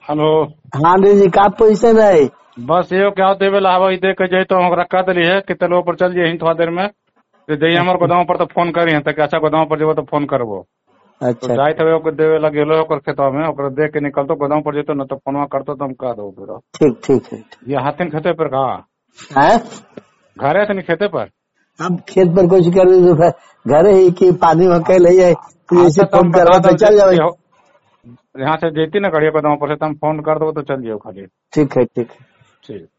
Hello. हाँ जी का position है? बस यो क्या देवे लावा दे के जाई तो रखा दली है कि तेलो पर चल जाइए थोड़ा देर में जई हमारे गोदाम पर तो फोन करी है तक अच्छा गोदाम पर जेबो तो फोन करबो। तो अच्छा जाए थे ओकर देवे लगे लो ओकर खेतवा में ओकर देख के निकलतो गोदाम पर जेतो न तो फोनवा करतो तो हम कह दो फिर ठीक ठीक है। ये हाथिन खेते पर का हैं? घरे थे नहीं खेते पर अब खेत पर कुछ कर दो घर ही की पानी में कह ले तो अच्छा ऐसे तो फोन हम करवा बता तो चल जाओ। दो यहाँ से जेती ना करिए गोदाम पर से तो हम फोन कर दो तो चल जियो खाली। ठीक है ठीक है। ठीक।